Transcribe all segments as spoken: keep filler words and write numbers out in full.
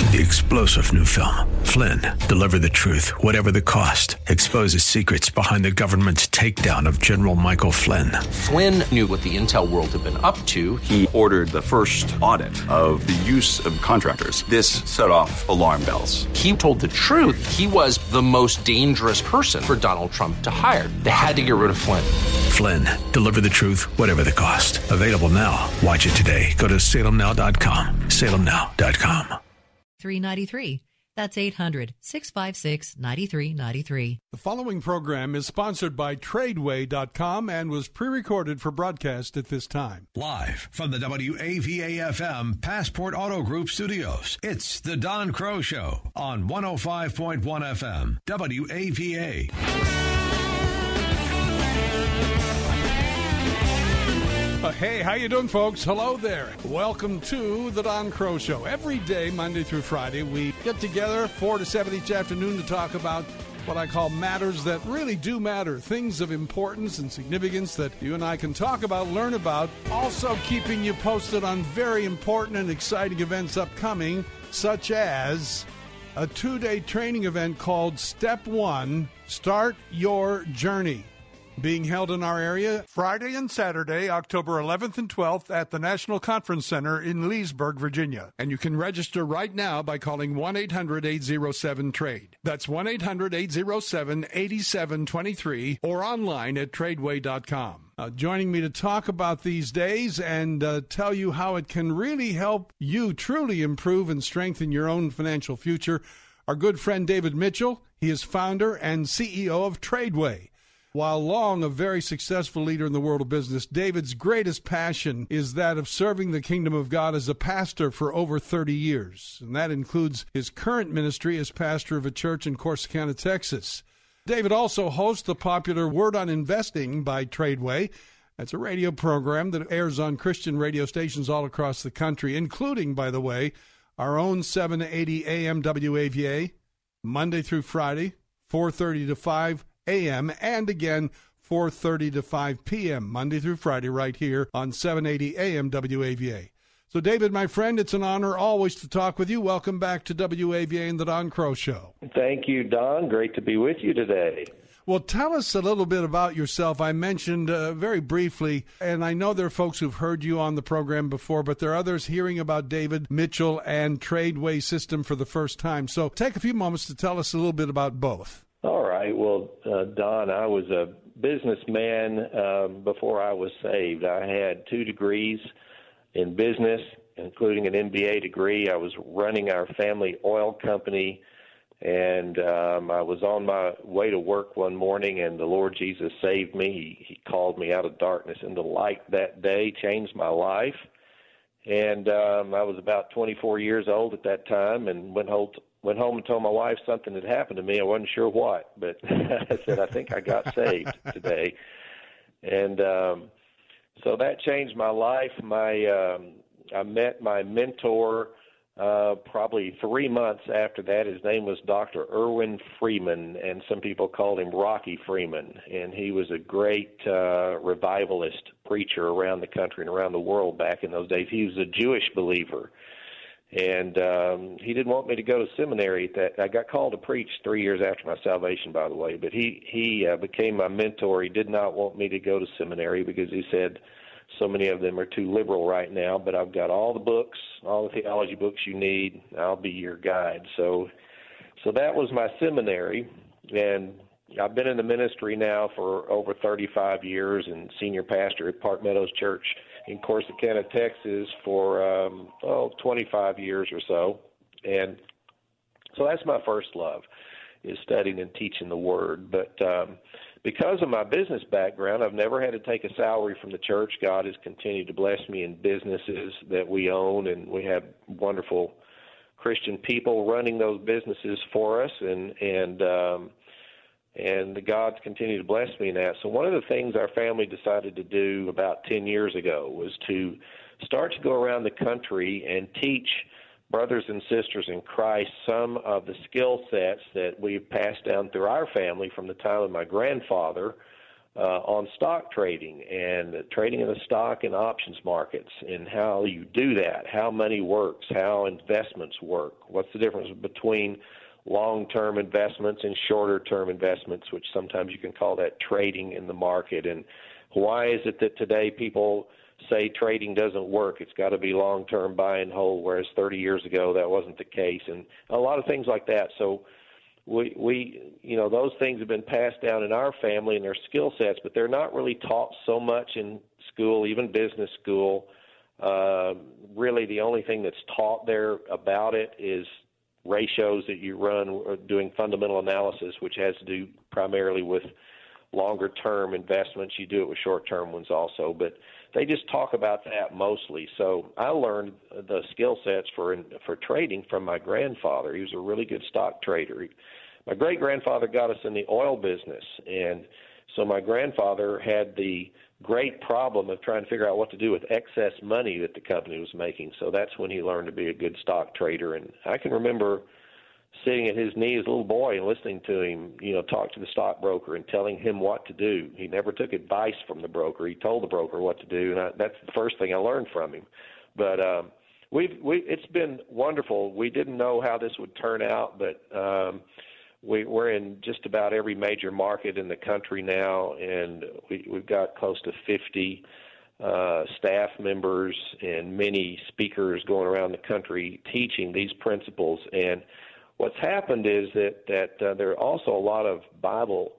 The explosive new film, Flynn, deliver the truth, whatever the cost, exposes secrets behind the government's takedown of General Michael Flynn. Flynn knew what the intel world had been up to. He ordered the first audit of the use of contractors. This set off alarm bells. He told the truth. He was the most dangerous person for Donald Trump to hire. They had to get rid of Flynn. Flynn, deliver the truth, whatever the cost. Available now. Watch it today. Go to salem now dot com. salem now dot com. three ninety-three. That's eight hundred, six five six, nine three nine three. The following program is sponsored by Tradeway dot com and was pre-recorded for broadcast at this time. Live from the W A V A F M Passport Auto Group studios, it's the Don Crow Show on one oh five point one F M, W A V A. Uh, hey, how you doing, folks? Hello there. Welcome to the Don Crow Show. Every day, Monday through Friday, we get together four to seven each afternoon to talk about what I call matters that really do matter, things of importance and significance that you and I can talk about, learn about, also keeping you posted on very important and exciting events upcoming, such as a two-day training event called Step One, Start Your Journey, being held in our area Friday and Saturday, October eleventh and twelfth at the National Conference Center in Leesburg, Virginia. And you can register right now by calling one eight hundred, eight oh seven, TRADE. That's one eight hundred, eight oh seven, eight seven two three or online at tradeway dot com. Uh, joining me to talk about these days and uh, tell you how it can really help you truly improve and strengthen your own financial future, our good friend David Mitchell. He is founder and C E O of Tradeway. While long a very successful leader in the world of business, David's greatest passion is that of serving the kingdom of God as a pastor for over thirty years. And that includes his current ministry as pastor of a church in Corsicana, Texas. David also hosts the popular Word on Investing by Tradeway. That's a radio program that airs on Christian radio stations all across the country, including, by the way, our own seven eighty A M W A V A, Monday through Friday, four thirty to five A M, and again four thirty to five P M Monday through Friday right here on seven eighty A M W A V A. So David, my friend, it's an honor always to talk with you. Welcome back to W A V A and the Don Crow Show. Thank you, Don. Great to be with you today. Well, tell us a little bit about yourself. I mentioned uh, very briefly, and I know there are folks who've heard you on the program before, but there are others hearing about David Mitchell and Tradeway System for the first time. So take a few moments to tell us a little bit about both. All right. Well, uh, Don, I was a businessman uh, before I was saved. I had two degrees in business, including an M B A degree. I was running our family oil company, and um, I was on my way to work one morning, and the Lord Jesus saved me. He, he called me out of darkness into light that day, changed my life. And um, I was about twenty-four years old at that time, and went home, went home and told my wife something had happened to me. I wasn't sure what, but I said, I think I got saved today. And um, so that changed my life. My um, I met my mentor uh, probably three months after that. His name was Doctor Erwin Freeman, and some people called him Rocky Freeman. And he was a great uh, revivalist preacher around the country and around the world back in those days. He was a Jewish believer. And um, he didn't want me to go to seminary. That I got called to preach three years after my salvation, by the way. But he he uh, became my mentor. He did not want me to go to seminary because he said so many of them are too liberal right now. But I've got all the books, all the theology books you need. I'll be your guide. So, so that was my seminary, and I've been in the ministry now for over thirty-five years, and senior pastor at Park Meadows Church in Corsicana, Texas for, um, oh, twenty-five years or so. And so that's my first love, is studying and teaching the Word. But um, because of my business background, I've never had to take a salary from the church. God has continued to bless me in businesses that we own, and we have wonderful Christian people running those businesses for us, and, and um, And God's continued to bless me in that. So one of the things our family decided to do about ten years ago was to start to go around the country and teach brothers and sisters in Christ some of the skill sets that we've passed down through our family from the time of my grandfather uh, on stock trading and trading in the stock and options markets and how you do that, how money works, how investments work, what's the difference between long-term investments and shorter-term investments, which sometimes you can call that trading in the market, and why is it that today people say trading doesn't work? It's got to be long-term buy and hold, whereas thirty years ago that wasn't the case, and a lot of things like that. So we, we, you know, those things have been passed down in our family and their skill sets, but they're not really taught so much in school, even business school. Uh, really, the only thing that's taught there about it is ratios that you run doing fundamental analysis, which has to do primarily with longer-term investments. You do it with short-term ones also, but they just talk about that mostly. So I learned the skill sets for for trading from my grandfather. He was a really good stock trader. My great-grandfather got us in the oil business, and so my grandfather had the great problem of trying to figure out what to do with excess money that the company was making. So that's when he learned to be a good stock trader. And I can remember sitting at his knee as a little boy and listening to him, you know, talk to the stockbroker and telling him what to do. He never took advice from the broker. He told the broker what to do, and I, that's the first thing I learned from him. But um, we've we it's been wonderful. We didn't know how this would turn out, but um, we, we're in just about every major market in the country now, and we, we've got close to fifty uh, staff members and many speakers going around the country teaching these principles. And what's happened is that, that uh, there are also a lot of Bible,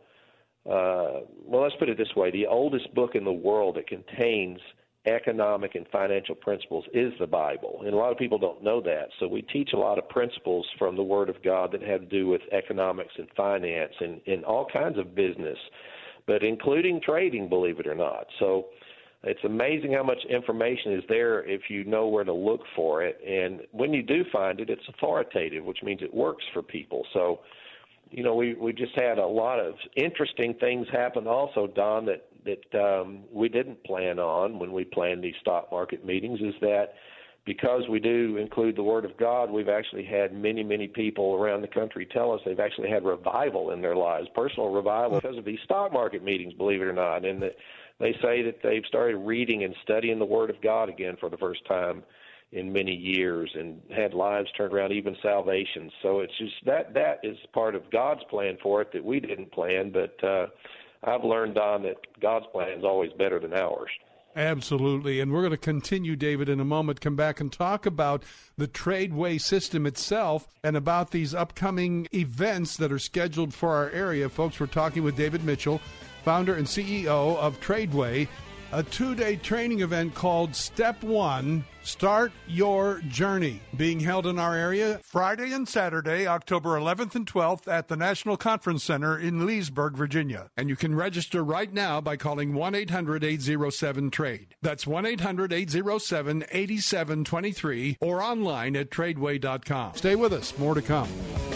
uh, well, let's put it this way, the oldest book in the world that contains economic and financial principles is the Bible, and a lot of people don't know that. So we teach a lot of principles from the Word of God that have to do with economics and finance and, and all kinds of business, but including trading, believe it or not. So it's amazing how much information is there if you know where to look for it. And when you do find it, it's authoritative, which means it works for people. So, you know, we, we just had a lot of interesting things happen also, Don, that, that um, we didn't plan on when we planned these stock market meetings, is that because we do include the Word of God, we've actually had many, many people around the country tell us they've actually had revival in their lives, personal revival, because of these stock market meetings, believe it or not. And that they say that they've started reading and studying the Word of God again for the first time in many years and had lives turned around, even salvation. So it's just that that is part of God's plan for it that we didn't plan. But uh, I've learned, Don, that God's plan is always better than ours. Absolutely. And we're going to continue, David, in a moment, come back and talk about the Tradeway system itself and about these upcoming events that are scheduled for our area. Folks, we're talking with David Mitchell, founder and C E O of Tradeway, a two-day training event called Step One, Start Your Journey, being held in our area Friday and Saturday, October eleventh and twelfth at the National Conference Center in Leesburg, Virginia. And you can register right now by calling one eight hundred eight oh seven trade. That's one eight hundred eight oh seven eight seven two three or online at tradeway dot com. Stay with us. More to come.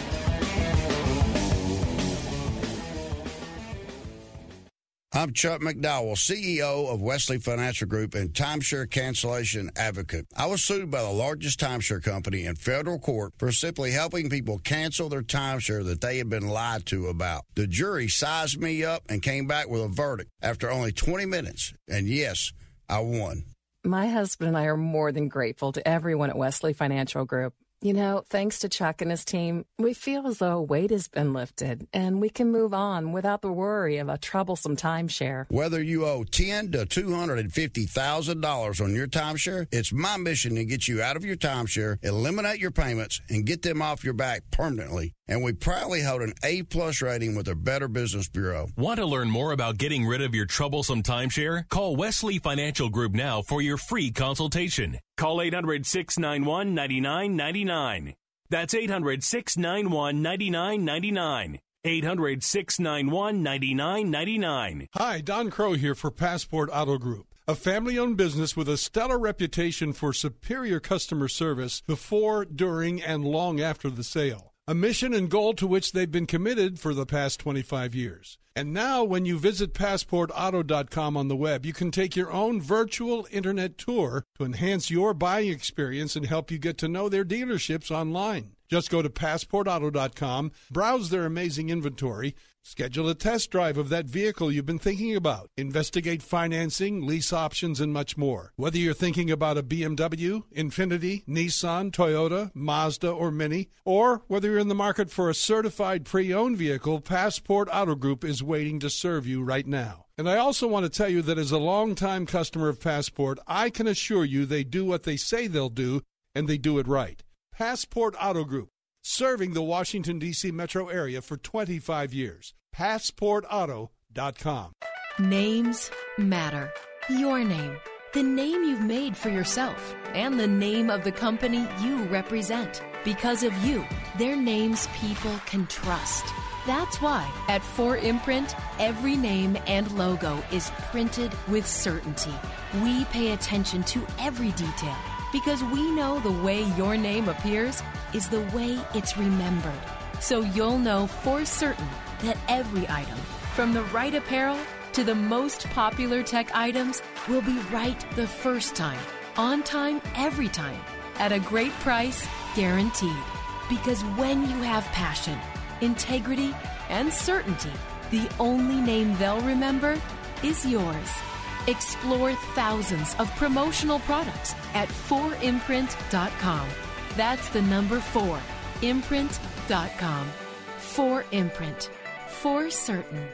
I'm Chuck McDowell, C E O of Wesley Financial Group and timeshare cancellation advocate. I was sued by the largest timeshare company in federal court for simply helping people cancel their timeshare that they had been lied to about. The jury sized me up and came back with a verdict after only twenty minutes. And yes, I won. My husband and I are more than grateful to everyone at Wesley Financial Group. You know, thanks to Chuck and his team, we feel as though a weight has been lifted and we can move on without the worry of a troublesome timeshare. Whether you owe ten thousand dollars to two hundred fifty thousand dollars on your timeshare, it's my mission to get you out of your timeshare, eliminate your payments, and get them off your back permanently. And we proudly hold an A-plus rating with the Better Business Bureau. Want to learn more about getting rid of your troublesome timeshare? Call Wesley Financial Group now for your free consultation. Call eight hundred, six nine one, nine nine nine nine. That's eight hundred, six nine one, nine nine nine nine. eight hundred, six nine one, nine nine nine nine. Hi, Don Crow here for Passport Auto Group, a family-owned business with a stellar reputation for superior customer service before, during, and long after the sale. A mission and goal to which they've been committed for the past twenty-five years. And now when you visit passport auto dot com on the web, you can take your own virtual internet tour to enhance your buying experience and help you get to know their dealerships online. Just go to passport auto dot com, browse their amazing inventory, schedule a test drive of that vehicle you've been thinking about, investigate financing, lease options, and much more. Whether you're thinking about a B M W, Infiniti, Nissan, Toyota, Mazda, or Mini, or whether you're in the market for a certified pre-owned vehicle, Passport Auto Group is waiting to serve you right now. And I also want to tell you that as a longtime customer of Passport, I can assure you they do what they say they'll do, and they do it right. Passport Auto Group, serving the Washington, D C metro area for twenty-five years. passport auto dot com. Names matter. Your name, the name you've made for yourself, and the name of the company you represent. Because of you, their names people can trust. That's why at four Imprint, every name and logo is printed with certainty. We pay attention to every detail because we know the way your name appears is the way it's remembered. So you'll know for certain that every item, from the right apparel to the most popular tech items, will be right the first time, on time, every time, at a great price, guaranteed. Because when you have passion, integrity, and certainty, the only name they'll remember is yours. Explore thousands of promotional products at four imprint dot com. That's the number four, imprint dot com. four Imprint. For certain.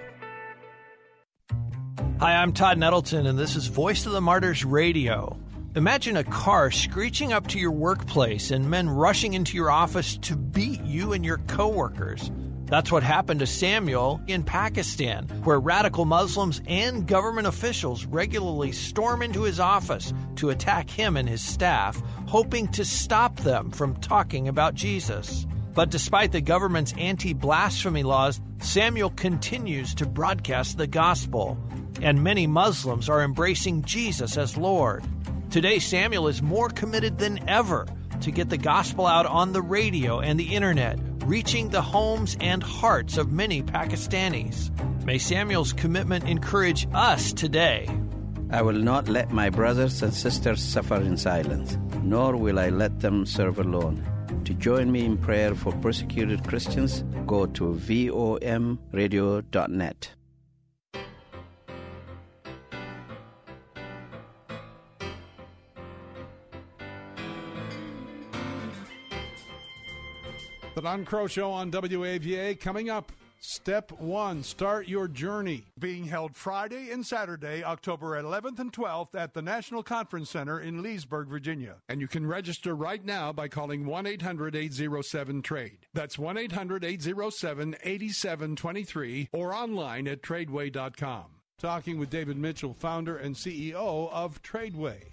Hi, I'm Todd Nettleton, and this is Voice of the Martyrs Radio. Imagine a car screeching up to your workplace and men rushing into your office to beat you and your coworkers. That's what happened to Samuel in Pakistan, where radical Muslims and government officials regularly storm into his office to attack him and his staff, hoping to stop them from talking about Jesus. But despite the government's anti-blasphemy laws, Samuel continues to broadcast the gospel, and many Muslims are embracing Jesus as Lord. Today, Samuel is more committed than ever to get the gospel out on the radio and the internet, reaching the homes and hearts of many Pakistanis. May Samuel's commitment encourage us today. I will not let my brothers and sisters suffer in silence, nor will I let them serve alone. To join me in prayer for persecuted Christians, go to V O M radio dot net. The Don Crow Show on W A V A coming up. Step one, start your journey. Being held Friday and Saturday, October eleventh and twelfth at the National Conference Center in Leesburg, Virginia. And you can register right now by calling one eight hundred eight oh seven trade. That's one eight hundred eight oh seven eight seven two three or online at tradeway dot com. Talking with David Mitchell, founder and C E O of Tradeway.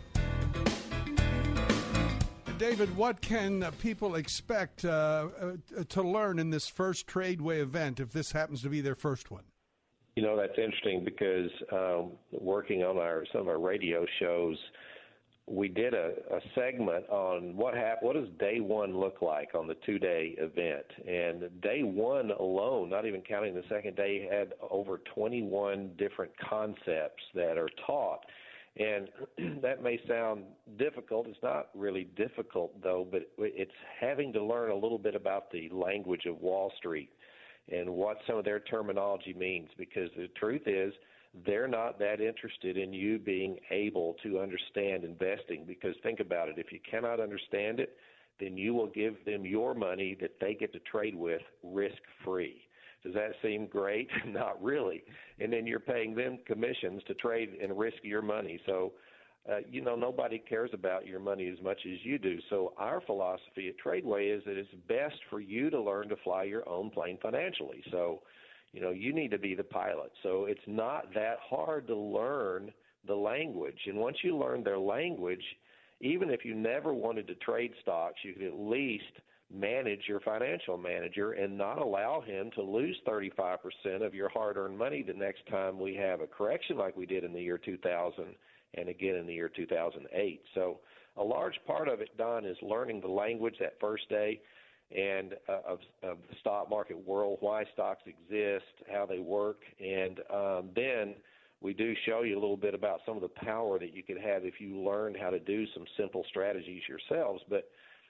David, what can uh, people expect uh, uh, to learn in this first Tradeway event if this happens to be their first one? You know, that's interesting because um, working on our some of our radio shows, we did a, a segment on what hap- what does day one look like on the two-day event. And day one alone, not even counting the second day, had over twenty-one different concepts that are taught. And that may sound difficult. It's not really difficult, though, but it's having to learn a little bit about the language of Wall Street and what some of their terminology means, because the truth is they're not that interested in you being able to understand investing, because think about it. If you cannot understand it, then you will give them your money that they get to trade with risk-free. Does that seem great? Not really. And then you're paying them commissions to trade and risk your money. So, uh, you know, nobody cares about your money as much as you do. So our philosophy at Tradeway is that it's best for you to learn to fly your own plane financially. So, you know, you need to be the pilot. So it's not that hard to learn the language. And once you learn their language, even if you never wanted to trade stocks, you could at least manage your financial manager and not allow him to lose thirty-five percent of your hard-earned money the next time we have a correction like we did in the year two thousand and again in the year two thousand eight. So a large part of it, Don, is learning the language that first day and uh, of, of the stock market world, why stocks exist, how they work, and um, then we do show you a little bit about some of the power that you could have if you learned how to do some simple strategies yourselves. But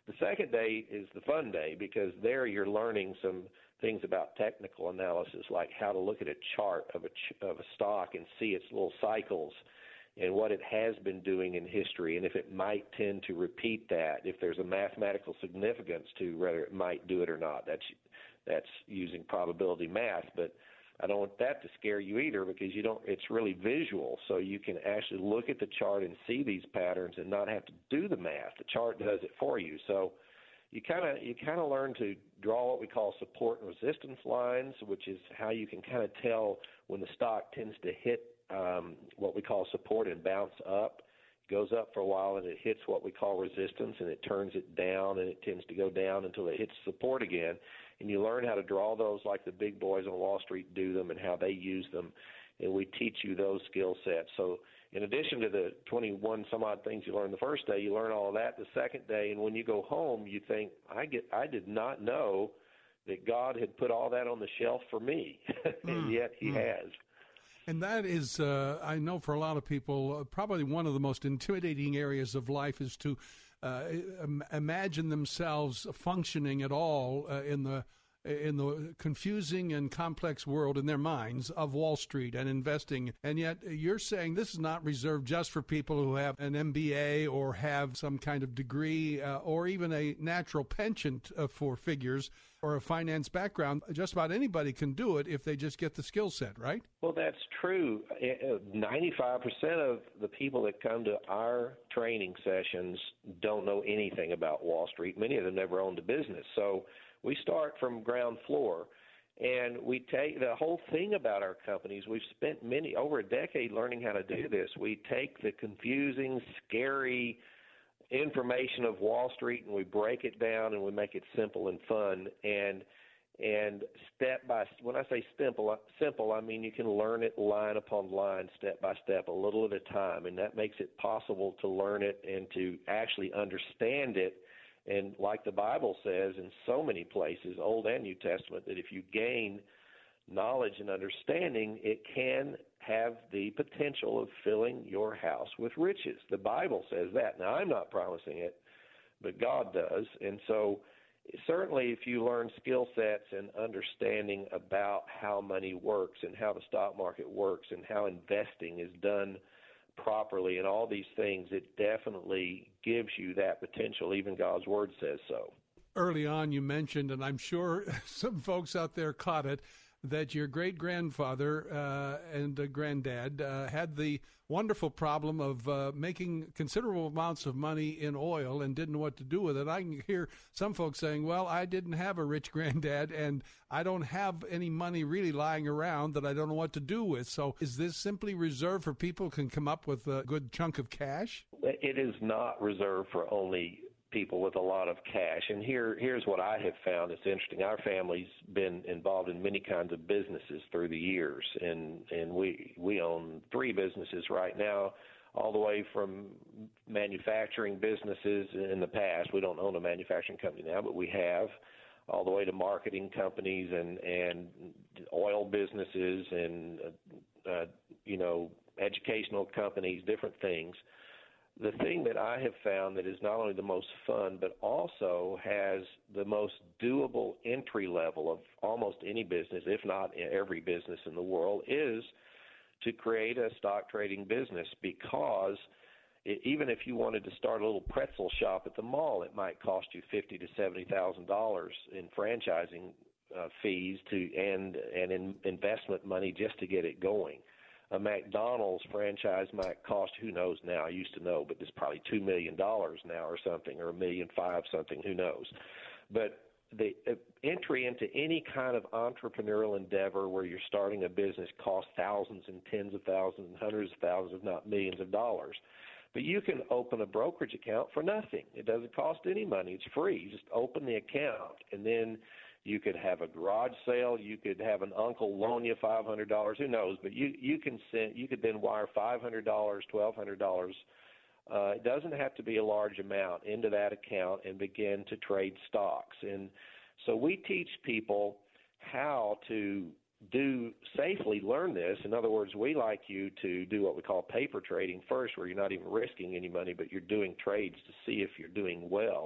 The second day is the fun day because there you're learning some things about technical analysis, like how to look at a chart of a, ch- of a stock and see its little cycles and what it has been doing in history, and if it might tend to repeat that, if there's a mathematical significance to whether it might do it or not. That's that's using probability math, but I don't want that to scare you either because you don't. It's really visual, so you can actually look at the chart and see these patterns and not have to do the math. The chart does it for you. So you kind of you kind of learn to draw what we call support and resistance lines, which is how you can kind of tell when the stock tends to hit um, what we call support and bounce up. It goes up for a while and it hits what we call resistance, and it turns it down, and it tends to go down until it hits support again. And you learn how to draw those like the big boys on Wall Street do them and how they use them. And we teach you those skill sets. So in addition to the twenty-one some odd things you learn the first day, you learn all of that the second day. And when you go home, you think, I get, I did not know that God had put all that on the shelf for me. and mm. yet he mm. has. And that is, uh, I know for a lot of people, uh, probably one of the most intimidating areas of life is to uh, imagine themselves functioning at all uh, in the in the confusing and complex world in their minds of Wall Street and investing. And yet you're saying this is not reserved just for people who have an M B A or have some kind of degree uh, or even a natural penchant uh, for figures or a finance background. Just about anybody can do it if they just get the skill set, right? Well, that's true. ninety-five percent of the people that come to our training sessions don't know anything about Wall Street. Many of them never owned a business. So we start from ground floor, and we take the whole thing about our companies. We've spent many over a decade learning how to do this. We take the confusing, scary information of Wall Street, and we break it down, and we make it simple and fun. And and step by when I say simple, simple, I mean you can learn it line upon line, step by step, a little at a time, and that makes it possible to learn it and to actually understand it. And like the Bible says in so many places, Old and New Testament, that if you gain knowledge and understanding, it can have the potential of filling your house with riches. The Bible says that. Now, I'm not promising it, but God does. And so certainly if you learn skill sets and understanding about how money works and how the stock market works and how investing is done properly and all these things, it definitely gives you that potential. Even God's Word says so. Early on you mentioned, and I'm sure some folks out there caught it, that your great-grandfather uh, and uh, granddad uh, had the wonderful problem of uh, making considerable amounts of money in oil and didn't know what to do with it. I can hear some folks saying, well, I didn't have a rich granddad, and I don't have any money really lying around that I don't know what to do with. So is this simply reserved for people who can come up with a good chunk of cash? It is not reserved for only people with a lot of cash. And here, here's what I have found. It's interesting. Our family's been involved in many kinds of businesses through the years, and, and we we own three businesses right now, all the way from manufacturing businesses in the past. We don't own a manufacturing company now, but we have, all the way to marketing companies and, and oil businesses and, uh, you know, educational companies, different things. The thing that I have found that is not only the most fun, but also has the most doable entry level of almost any business, if not every business in the world, is to create a stock trading business, because it, even if you wanted to start a little pretzel shop at the mall, it might cost you fifty thousand to seventy thousand dollars in franchising uh, fees to and and in investment money just to get it going. A McDonald's franchise might cost, who knows now, I used to know, but it's probably two million dollars now or something, or a million five something, who knows. But the uh, entry into any kind of entrepreneurial endeavor where you're starting a business costs thousands and tens of thousands and hundreds of thousands, if not millions of dollars. But you can open a brokerage account for nothing. It doesn't cost any money. It's free. You just open the account, and then you could have a garage sale. You could have an uncle loan you five hundred dollars. Who knows? But you you can send. You could then wire five hundred dollars, twelve hundred dollars. Uh, it doesn't have to be a large amount into that account and begin to trade stocks. And so we teach people how to do safely learn this. In other words, we like you to do what we call paper trading first, where you're not even risking any money, but you're doing trades to see if you're doing well.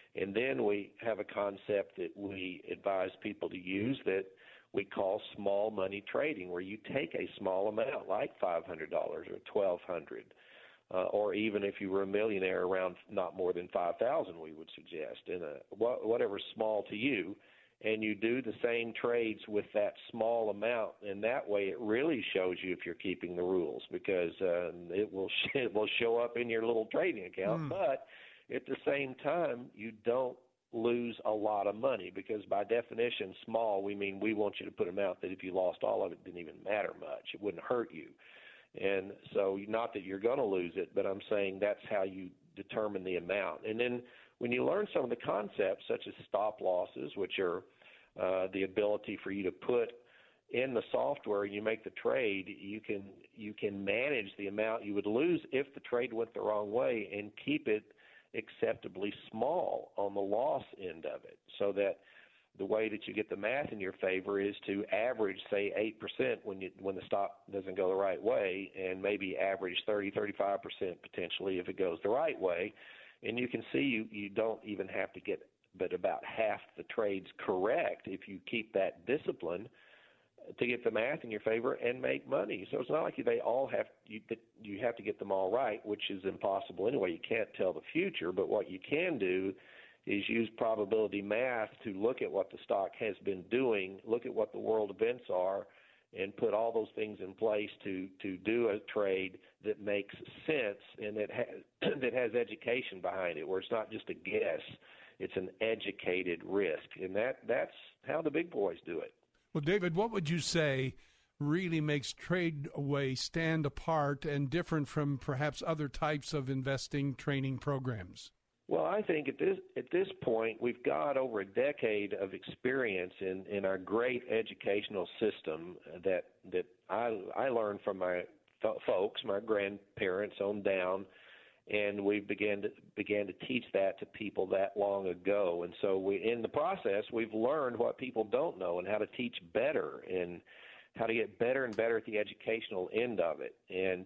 And then we have a concept that we advise people to use that we call small money trading, where you take a small amount like five hundred dollars or twelve hundred dollars, uh, or even if you were a millionaire, around not more than five thousand dollars, we would suggest, in a, whatever's small to you, and you do the same trades with that small amount, and that way it really shows you if you're keeping the rules, because uh, it will sh- it will show up in your little trading account, mm. but at the same time, you don't lose a lot of money, because by definition, small, we mean we want you to put an amount that if you lost all of it, didn't even matter much. It wouldn't hurt you. And so not that you're going to lose it, but I'm saying that's how you determine the amount. And then when you learn some of the concepts, such as stop losses, which are uh, the ability for you to put in the software, you make the trade, you can you can manage the amount you would lose if the trade went the wrong way and keep it acceptably small on the loss end of it, so that the way that you get the math in your favor is to average, say, eight percent when you when the stop doesn't go the right way, and maybe average thirty, thirty-five percent potentially if it goes the right way. And you can see you, you don't even have to get but about half the trades correct if you keep that discipline to get the math in your favor and make money. So it's not like they all have you you have to get them all right, which is impossible anyway. You can't tell the future, but what you can do is use probability math to look at what the stock has been doing, look at what the world events are, and put all those things in place to to do a trade that makes sense and that has that has education behind it, where it's not just a guess, it's an educated risk. And that that's how the big boys do it. Well, David, what would you say really makes Tradeway stand apart and different from perhaps other types of investing training programs? Well, I think at this at this point, we've got over a decade of experience in, in our great educational system that that I, I learned from my folks, my grandparents on down, and we began to began to teach that to people that long ago. And so we, in the process, we've learned what people don't know and how to teach better and how to get better and better at the educational end of it. And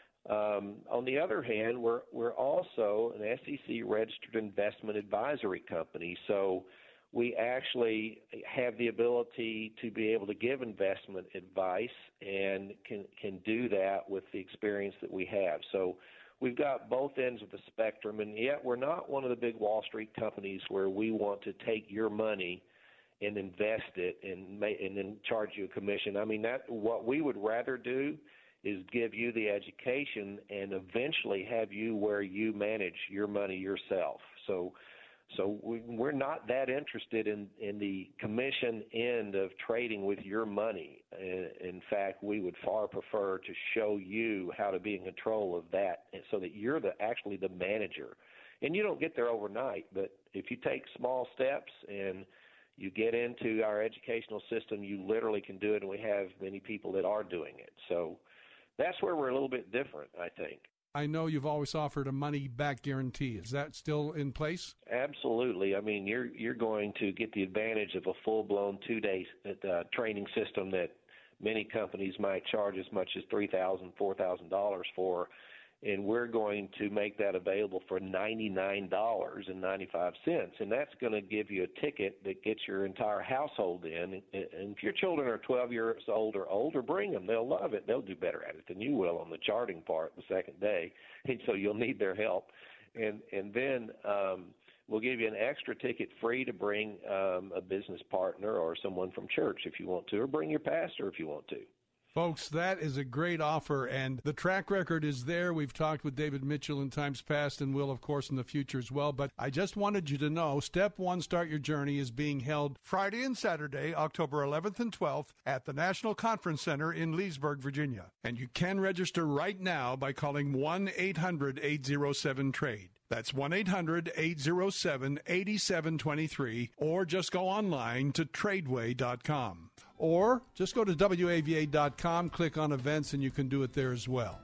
um, on the other hand, we're we're also an S E C registered investment advisory company, so we actually have the ability to be able to give investment advice and can can do that with the experience that we have. So we've got both ends of the spectrum, and yet we're not one of the big Wall Street companies where we want to take your money and invest it and may, and then charge you a commission. I mean, that what we would rather do is give you the education and eventually have you where you manage your money yourself. So so we, we're not that interested in, in the commission end of trading with your money. In fact, we would far prefer to show you how to be in control of that so that you're the actually the manager. And you don't get there overnight, but if you take small steps and you get into our educational system, you literally can do it, and we have many people that are doing it. So that's where we're a little bit different, I think. I know you've always offered a money-back guarantee. Is that still in place? Absolutely. I mean, you're you're going to get the advantage of a full-blown two-day uh, training system that many companies might charge as much as three thousand dollars, four thousand dollars for, and we're going to make that available for ninety-nine dollars and ninety-five cents, and that's going to give you a ticket that gets your entire household in. And if your children are twelve years old or older, bring them. They'll love it. They'll do better at it than you will on the charting part the second day, and so you'll need their help. And and then um, we'll give you an extra ticket free to bring um, a business partner or someone from church if you want to, or bring your pastor if you want to. Folks, that is a great offer, and the track record is there. We've talked with David Mitchell in times past and will, of course, in the future as well. But I just wanted you to know, Step One Start Your Journey is being held Friday and Saturday, October eleventh and twelfth, at the National Conference Center in Leesburg, Virginia. And you can register right now by calling one eight hundred eight oh seven trade. That's one eight hundred eight oh seven eight seven two three, or just go online to tradeway dot com. Or just go to W A V A dot com, click on events, and you can do it there as well.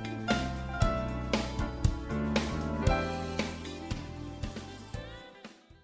If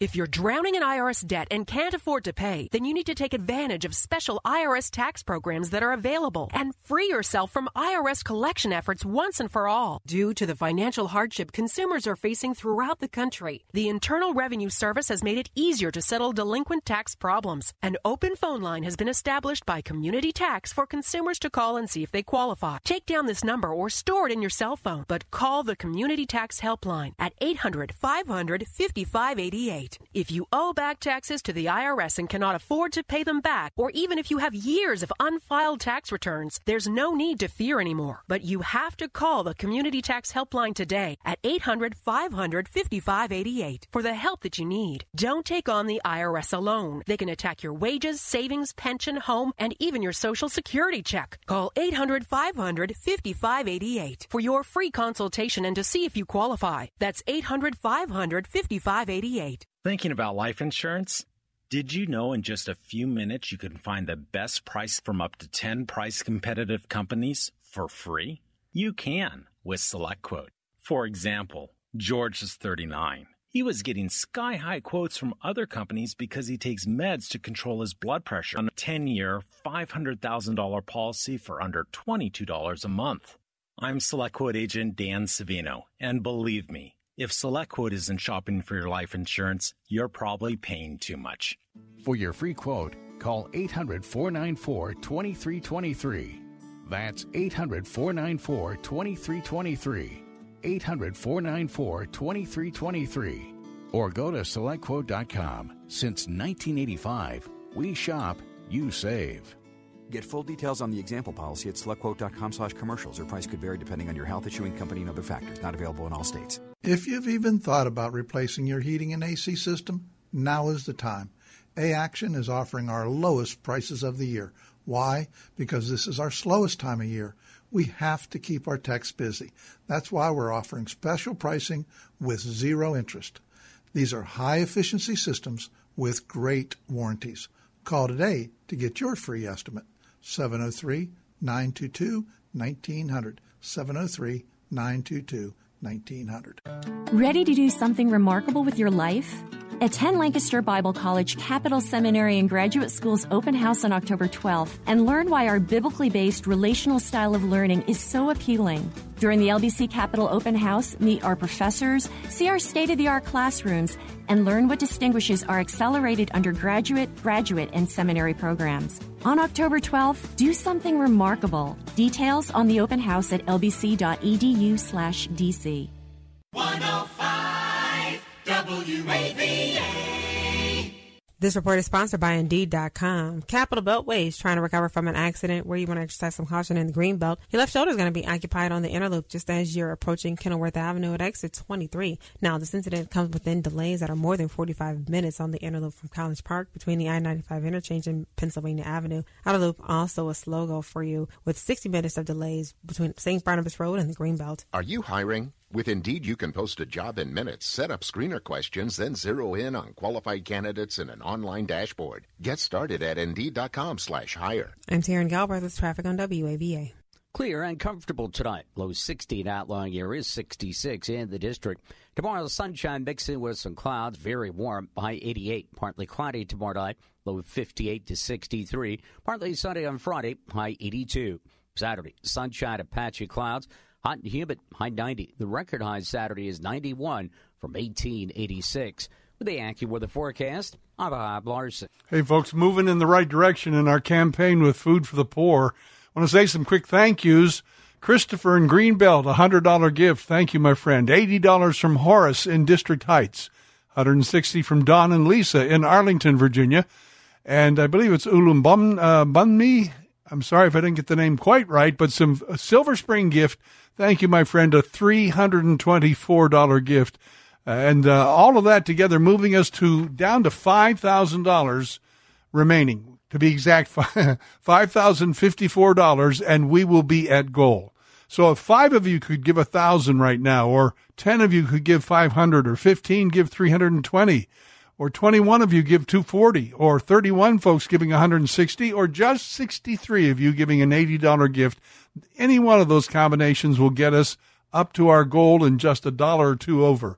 If you're drowning in I R S debt and can't afford to pay, then you need to take advantage of special I R S tax programs that are available and free yourself from I R S collection efforts once and for all. Due to the financial hardship consumers are facing throughout the country, the Internal Revenue Service has made it easier to settle delinquent tax problems. An open phone line has been established by Community Tax for consumers to call and see if they qualify. Take down this number or store it in your cell phone, but call the Community Tax Helpline at eight hundred, five hundred, fifty-five eighty-eight. If you owe back taxes to the I R S and cannot afford to pay them back, or even if you have years of unfiled tax returns, there's no need to fear anymore. But you have to call the Community Tax Helpline today at eight hundred, five hundred, fifty-five eighty-eight for the help that you need. Don't take on the I R S alone. They can attack your wages, savings, pension, home, and even your Social Security check. Call eight hundred, five hundred, fifty-five eighty-eight for your free consultation and to see if you qualify. That's eight hundred, five hundred, fifty-five eighty-eight. Thinking about life insurance? Did you know in just a few minutes you can find the best price from up to ten price competitive companies for free? You can with SelectQuote. For example, George is thirty-nine. He was getting sky-high quotes from other companies because he takes meds to control his blood pressure on a ten-year, five hundred thousand dollars policy for under twenty-two dollars a month. I'm SelectQuote agent Dan Savino, and believe me, if SelectQuote isn't shopping for your life insurance, you're probably paying too much. For your free quote, call eight hundred, four nine four, two three two three. That's eight hundred, four nine four, two three two three. eight hundred, four nine four, two three two three. Or go to select quote dot com. Since nineteen eighty-five, we shop, you save. Get full details on the example policy at select quote dot com slash commercials. Or price could vary depending on your health, issuing company, and other factors. Not available in all states. If you've even thought about replacing your heating and A C system, now is the time. A-Action is offering our lowest prices of the year. Why? Because this is our slowest time of year. We have to keep our techs busy. That's why we're offering special pricing with zero interest. These are high-efficiency systems with great warranties. Call today to get your free estimate. seven oh three, nine two two, nineteen hundred. seven oh three, nine two two, nineteen hundred. Ready to do something remarkable with your life? Attend Lancaster Bible College Capital Seminary and Graduate School's open house on October twelfth and learn why our biblically based relational style of learning is so appealing. During the L B C Capital Open House, meet our professors, see our state-of-the-art classrooms, and learn what distinguishes our accelerated undergraduate, graduate, and seminary programs. On October twelfth, do something remarkable. Details on the open house at lbc.edu slash DC. one oh five W A V A. This report is sponsored by Indeed dot com. Capital Beltway is trying to recover from an accident where you want to exercise some caution in the Greenbelt. Your left shoulder is going to be occupied on the inner loop just as you're approaching Kenilworth Avenue at exit twenty-three. Now, this incident comes within delays that are more than forty-five minutes on the inner loop from College Park between the I ninety-five interchange and Pennsylvania Avenue. Outer loop also a slow go for you with sixty minutes of delays between Saint Barnabas Road and the Greenbelt. Are you hiring? With Indeed, you can post a job in minutes, set up screener questions, then zero in on qualified candidates in an online dashboard. Get started at Indeed.com slash hire. I'm Taryn Galbraith with traffic on W A V A. Clear and comfortable tonight. Low sixty in outlying areas, sixty-six in the district. Tomorrow, sunshine mixing with some clouds, very warm, high eighty-eight. Partly cloudy tomorrow night, low fifty-eight to sixty-three. Partly sunny on Friday, high eighty-two. Saturday, sunshine and patchy clouds. Hot and humid, high ninety. The record high Saturday is ninety-one from eighteen eighty-six. With the AccuWeather forecast, I'm Bob Larson. Hey, folks, moving in the right direction in our campaign with Food for the Poor. I want to say some quick thank yous. Christopher in Greenbelt, a one hundred dollars gift. Thank you, my friend. eighty dollars from Horace in District Heights. one hundred sixty dollars from Don and Lisa in Arlington, Virginia. And I believe it's Ulum Bun, uh, Bunmi. I'm sorry if I didn't get the name quite right, but some a Silver Spring gift. Thank you, my friend, a three hundred twenty-four dollars gift. Uh, and uh, all of that together moving us to down to five thousand dollars remaining. To be exact, five thousand fifty-four dollars, and we will be at goal. So if five of you could give one thousand dollars right now, or ten of you could give five hundred dollars, or fifteen give three hundred twenty dollars, or twenty-one of you give two hundred forty dollars, or thirty-one folks giving one hundred sixty dollars, or just sixty-three of you giving an eighty dollars gift, any one of those combinations will get us up to our goal and just a dollar or two over.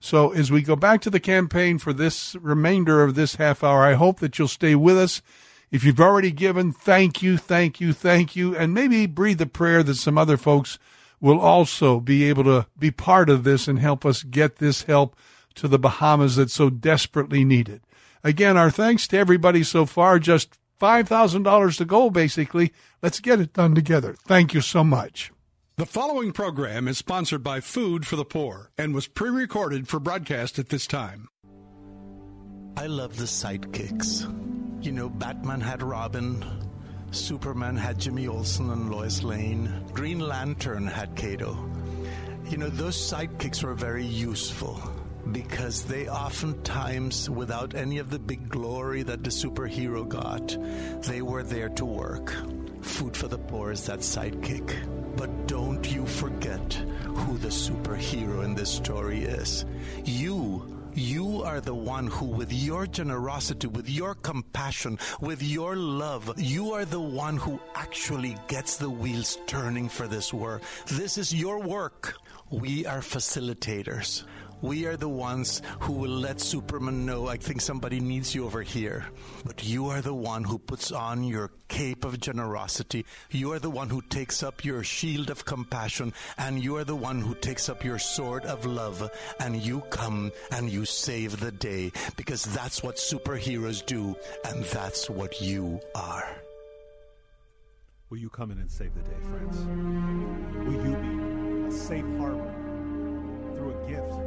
So as we go back to the campaign for this remainder of this half hour, I hope that you'll stay with us. If you've already given, thank you, thank you, thank you, and maybe breathe a prayer that some other folks will also be able to be part of this and help us get this help to the Bahamas that's so desperately needed. Again, our thanks to everybody so far. Just five thousand dollars to go, basically. Let's get it done together. Thank you so much. The following program is sponsored by Food for the Poor and was pre-recorded for broadcast at this time. I love the sidekicks. You know, Batman had Robin, Superman had Jimmy Olsen and Lois Lane, Green Lantern had Kato. You know, those sidekicks were very useful because they oftentimes, without any of the big glory that the superhero got, they were there to work. Food for the Poor is that sidekick. But don't you forget who the superhero in this story is. You You are the one who, with your generosity, with your compassion, with your love, you are the one who actually gets the wheels turning for this work. This is your work. We are facilitators. We are the ones who will let Superman know, I think somebody needs you over here. But you are the one who puts on your cape of generosity. You are the one who takes up your shield of compassion. And you are the one who takes up your sword of love. And you come and you save the day. Because that's what superheroes do. And that's what you are. Will you come in and save the day, friends? Will you be a safe harbor through a gift?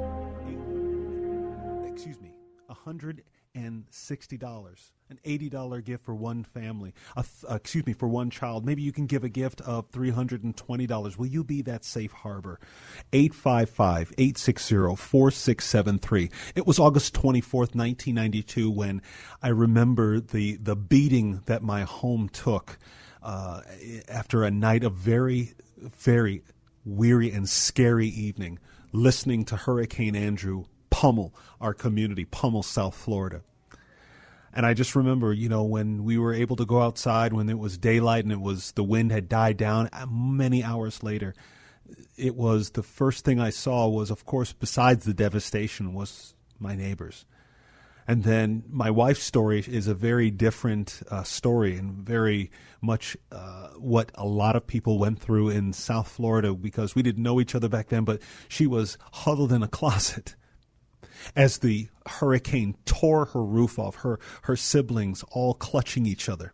Excuse me, one hundred sixty dollars, an eighty dollars gift for one family, a th- uh, excuse me, for one child. Maybe you can give a gift of three hundred twenty dollars. Will you be that safe harbor? eight five five, eight six zero, four six seven three. It was August twenty-fourth, nineteen ninety-two, when I remember the, the beating that my home took uh, after a night of very, very weary and scary evening, listening to Hurricane Andrew pummel our community, pummel South Florida. And I just remember, you know, when we were able to go outside, when it was daylight and it was the wind had died down, many hours later, it was the first thing I saw was, of course, besides the devastation, was my neighbors. And then my wife's story is a very different uh, story and very much uh, what a lot of people went through in South Florida, because we didn't know each other back then, but she was huddled in a closet as the hurricane tore her roof off, her, her siblings all clutching each other.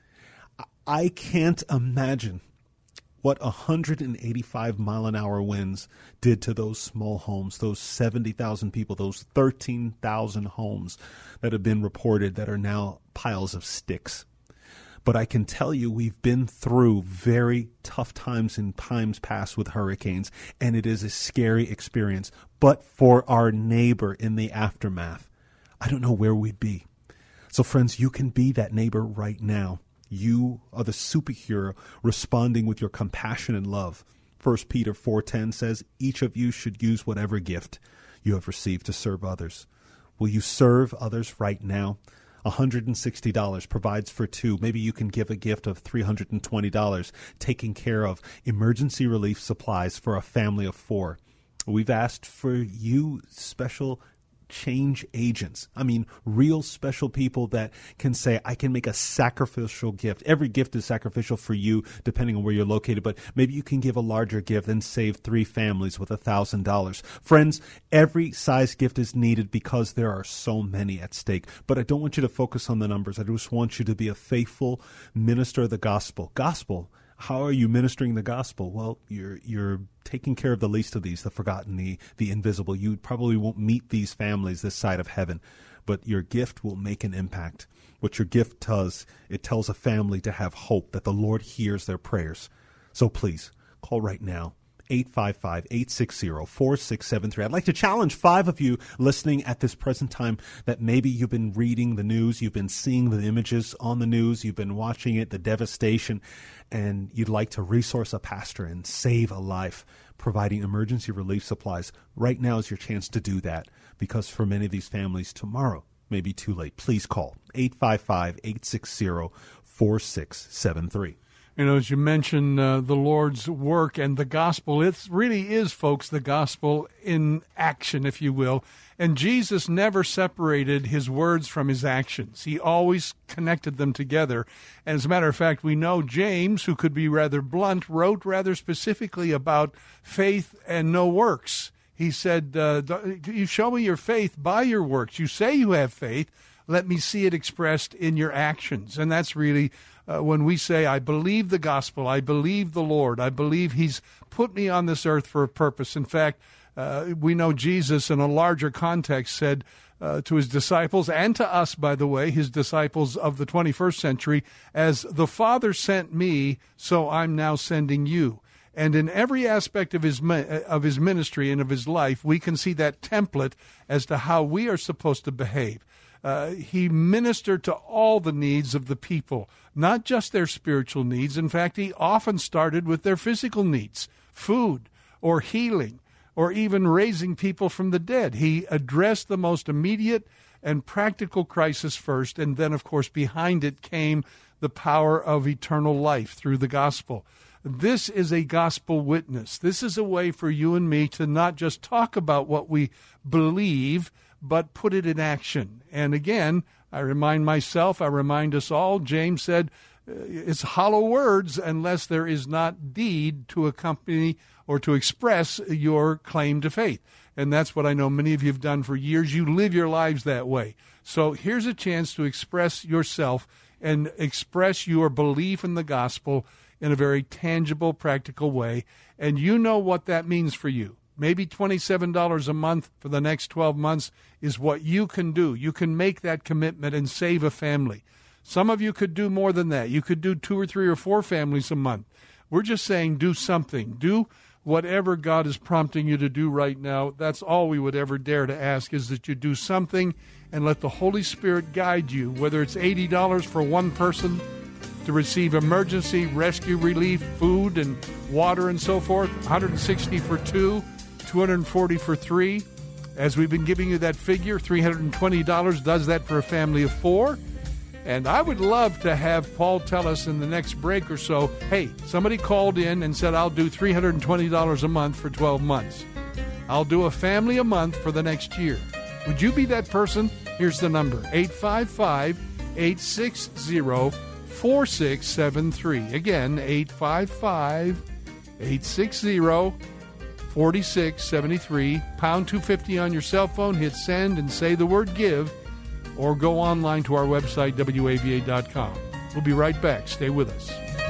I can't imagine what one hundred eighty-five mile an hour winds did to those small homes, those seventy thousand people, those thirteen thousand homes that have been reported that are now piles of sticks. But I can tell you we've been through very tough times in times past with hurricanes, and it is a scary experience. But for our neighbor in the aftermath, I don't know where we'd be. So friends, you can be that neighbor right now. You are the superhero responding with your compassion and love. First Peter four ten says, each of you should use whatever gift you have received to serve others. Will you serve others right now? one hundred sixty dollars provides for two. Maybe you can give a gift of three hundred twenty dollars, taking care of emergency relief supplies for a family of four. We've asked for you special change agents. I mean, real special people that can say, I can make a sacrificial gift. Every gift is sacrificial for you, depending on where you're located, but maybe you can give a larger gift and save three families with one thousand dollars. Friends, every size gift is needed because there are so many at stake. But I don't want you to focus on the numbers. I just want you to be a faithful minister of the gospel. Gospel. How are you ministering the gospel? Well, you're you're taking care of the least of these, the forgotten, the, the invisible. You probably won't meet these families this side of heaven, but your gift will make an impact. What your gift does, it tells a family to have hope that the Lord hears their prayers. So please, call right now, eight five five, eight six zero, four six seven three. I'd like to challenge five of you listening at this present time that maybe you've been reading the news, you've been seeing the images on the news, you've been watching it, the devastation, and you'd like to resource a pastor and save a life, providing emergency relief supplies. Right now is your chance to do that, because for many of these families, tomorrow may be too late. Please call eight five five, eight six zero, four six seven three. You know, as you mentioned, uh, the Lord's work and the gospel, it really is, folks, the gospel in action, if you will. And Jesus never separated his words from his actions. He always connected them together. And as a matter of fact, we know James, who could be rather blunt, wrote rather specifically about faith and no works. He said, uh, you show me your faith by your works. You say you have faith. Let me see it expressed in your actions. And that's really uh, when we say, I believe the gospel, I believe the Lord, I believe he's put me on this earth for a purpose. In fact, uh, we know Jesus in a larger context said uh, to his disciples, and to us, by the way, his disciples of the twenty-first century, as the Father sent me, so I'm now sending you. And in every aspect of his of his ministry and of his life, we can see that template as to how we are supposed to behave. Uh, he ministered to all the needs of the people, not just their spiritual needs. In fact, he often started with their physical needs, food or healing, or even raising people from the dead. He addressed the most immediate and practical crisis first, and then, of course, behind it came the power of eternal life through the gospel. This is a gospel witness. This is a way for you and me to not just talk about what we believe, but put it in action. And again, I remind myself, I remind us all, James said, it's hollow words unless there is not deed to accompany or to express your claim to faith. And that's what I know many of you have done for years. You live your lives that way. So here's a chance to express yourself and express your belief in the gospel in a very tangible, practical way. And you know what that means for you. Maybe twenty-seven dollars a month for the next twelve months is what you can do. You can make that commitment and save a family. Some of you could do more than that. You could do two or three or four families a month. We're just saying do something. Do whatever God is prompting you to do right now. That's all we would ever dare to ask, is that you do something and let the Holy Spirit guide you, whether it's eighty dollars for one person to receive emergency rescue relief, food and water and so forth, one hundred sixty dollars for two, two hundred forty dollars for three. As we've been giving you that figure, three hundred twenty dollars does that for a family of four. And I would love to have Paul tell us in the next break or so, hey, somebody called in and said, I'll do three hundred twenty dollars a month for twelve months. I'll do a family a month for the next year. Would you be that person? Here's the number, eight five five, eight six zero, four six seven three. Again, eight five five, eight six zero, four six seven three. Pound two fifty on your cell phone, hit send and say the word give, or go online to our website, W A V A dot com. We'll be right back. Stay with us.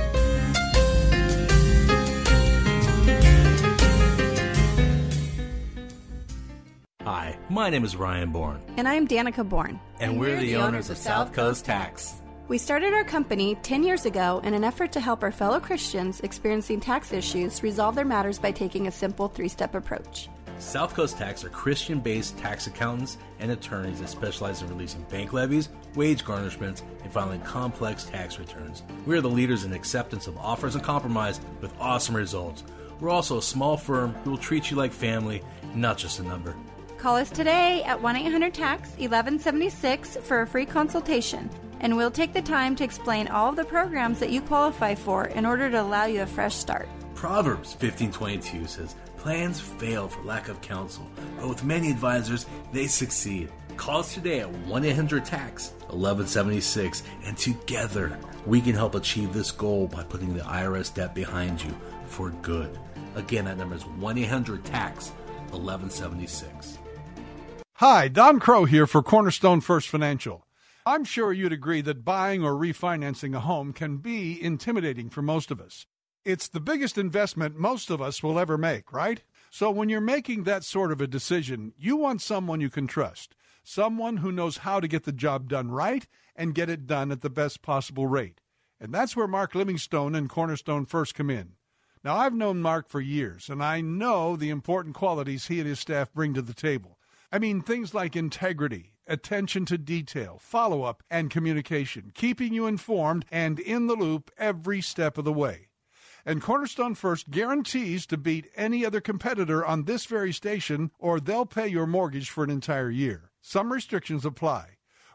Hi, my name is Ryan Bourne. And I'm Danica Bourne. And, and we're, we're the, the owners of South Coast Tax. We started our company ten years ago in an effort to help our fellow Christians experiencing tax issues resolve their matters by taking a simple three-step approach. South Coast Tax are Christian-based tax accountants and attorneys that specialize in releasing bank levies, wage garnishments, and filing complex tax returns. We are the leaders in acceptance of offers and compromise with awesome results. We're also a small firm who will treat you like family, not just a number. Call us today at one eight hundred tax eleven seventy-six for a free consultation, and we'll take the time to explain all of the programs that you qualify for in order to allow you a fresh start. Proverbs fifteen twenty-two says, plans fail for lack of counsel, but with many advisors, they succeed. Call us today at one eight hundred tax eleven seventy-six, and together we can help achieve this goal by putting the I R S debt behind you for good. Again, that number is one eight hundred tax eleven seventy-six. Hi, Don Crow here for Cornerstone First Financial. I'm sure you'd agree that buying or refinancing a home can be intimidating for most of us. It's the biggest investment most of us will ever make, right? So when you're making that sort of a decision, you want someone you can trust, someone who knows how to get the job done right and get it done at the best possible rate. And that's where Mark Livingstone and Cornerstone First come in. Now, I've known Mark for years, and I know the important qualities he and his staff bring to the table. I mean, things like integrity, attention to detail, follow-up, and communication, keeping you informed and in the loop every step of the way. And Cornerstone First guarantees to beat any other competitor on this very station, or they'll pay your mortgage for an entire year. Some restrictions apply.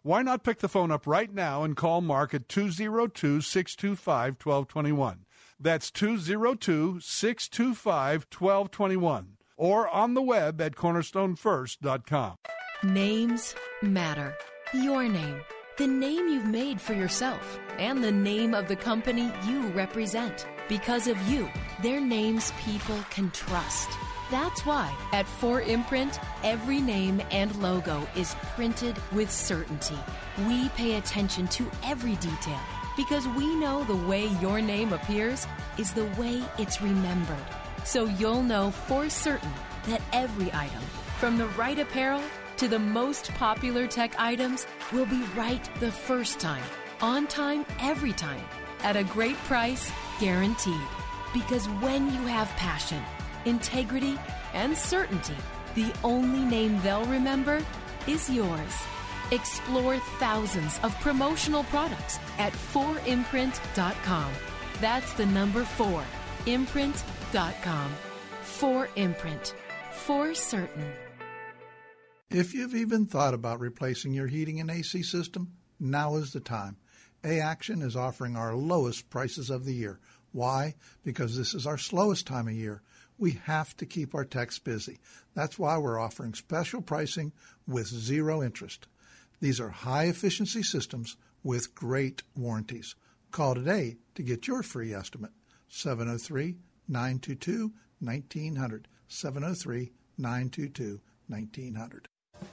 Why not pick the phone up right now and call Mark at two oh two, six two five, one two two one. That's two oh two, six two five, one two two one. Or on the web at cornerstone first dot com. Names matter. Your name, the name you've made for yourself, and the name of the company you represent. Because of you, their names people can trust. That's why at four Imprint, every name and logo is printed with certainty. We pay attention to every detail because we know the way your name appears is the way it's remembered. So you'll know for certain that every item, from the right apparel to the most popular tech items, will be right the first time, on time, every time, at a great price, guaranteed. Because when you have passion, integrity, and certainty, the only name they'll remember is yours. Explore thousands of promotional products at four imprint dot com. That's the number four, imprint dot com. four Imprint. For certain. If you've even thought about replacing your heating and A C system, now is the time. A-Action is offering our lowest prices of the year. Why? Because this is our slowest time of year. We have to keep our techs busy. That's why we're offering special pricing with zero interest. These are high-efficiency systems with great warranties. Call today to get your free estimate. seven oh three, nine two two, nineteen hundred. seven oh three, nine two two, nineteen hundred.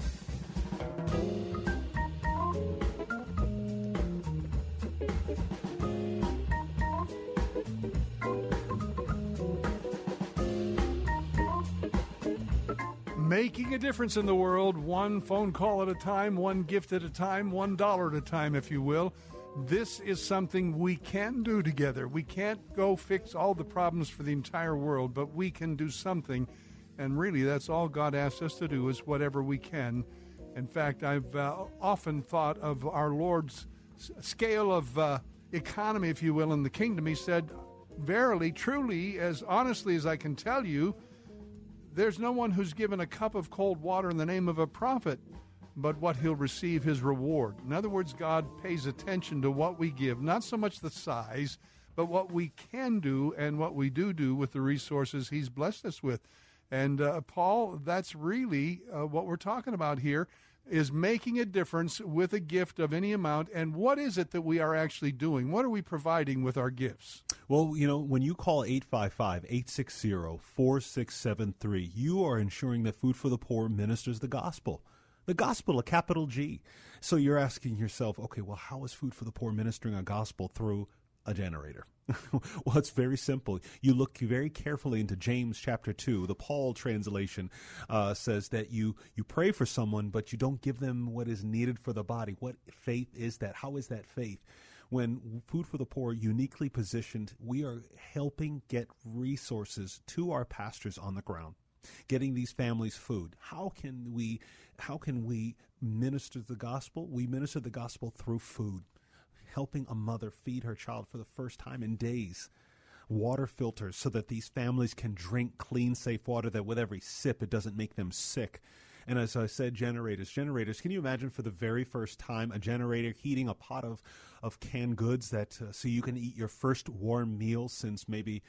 Making a difference in the world, one phone call at a time, one gift at a time, one dollar at a time, if you will. This is something we can do together. We can't go fix all the problems for the entire world, but we can do something. And really, that's all God asks us to do, is whatever we can. In fact, I've uh, often thought of our Lord's scale of uh, economy, if you will, in the kingdom. He said, verily, truly, as honestly as I can tell you, there's no one who's given a cup of cold water in the name of a prophet, but what he'll receive his reward. In other words, God pays attention to what we give, not so much the size, but what we can do and what we do do with the resources he's blessed us with. And uh, Paul, that's really uh, what we're talking about here, is making a difference with a gift of any amount. And what is it that we are actually doing? What are we providing with our gifts? Well, you know, when you call eight five five, eight six zero, four six seven three, you are ensuring that Food for the Poor ministers the gospel. The gospel, a capital G. So you're asking yourself, okay, well, how is Food for the Poor ministering a gospel through a generator? Well, it's very simple. You look very carefully into James chapter two. The Paul translation uh, says that you, you pray for someone, but you don't give them what is needed for the body. What faith is that? How is that faith? When Food for the Poor uniquely positioned, we are helping get resources to our pastors on the ground, getting these families food. How can we, how can we minister the gospel? We minister the gospel through food. Helping a mother feed her child for the first time in days. Water filters so that these families can drink clean, safe water, that with every sip it doesn't make them sick. And as I said, generators. Generators, can you imagine for the very first time a generator heating a pot of, of canned goods that uh, so you can eat your first warm meal since maybe,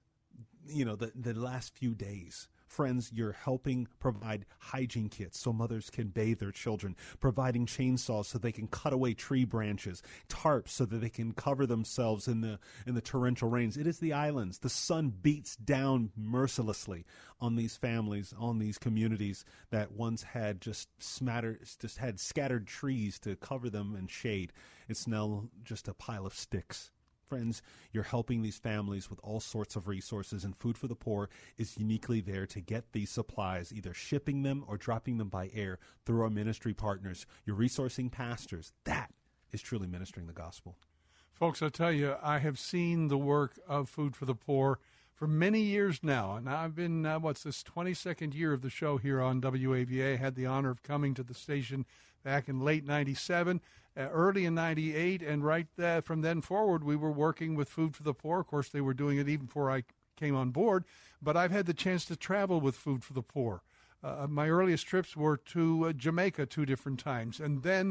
you know, the, the last few days? Friends, you're helping provide hygiene kits so mothers can bathe their children, providing chainsaws so they can cut away tree branches, tarps so that they can cover themselves in the in the torrential rains. It is the islands. The sun beats down mercilessly on these families, on these communities that once had just smatter, just had scattered trees to cover them in shade. It's now just a pile of sticks. Friends, you're helping these families with all sorts of resources, and Food for the Poor is uniquely there to get these supplies, either shipping them or dropping them by air through our ministry partners. You're resourcing pastors. That is truly ministering the gospel. Folks, I'll tell you, I have seen the work of Food for the Poor for many years now, and I've been, uh, what's this, twenty-second year of the show here on W A V A. I had the honor of coming to the station back in late ninety-seven, uh, early in ninety-eight, and right uh, from then forward, we were working with Food for the Poor. Of course, they were doing it even before I came on board, but I've had the chance to travel with Food for the Poor. Uh, my earliest trips were to uh, Jamaica two different times, and then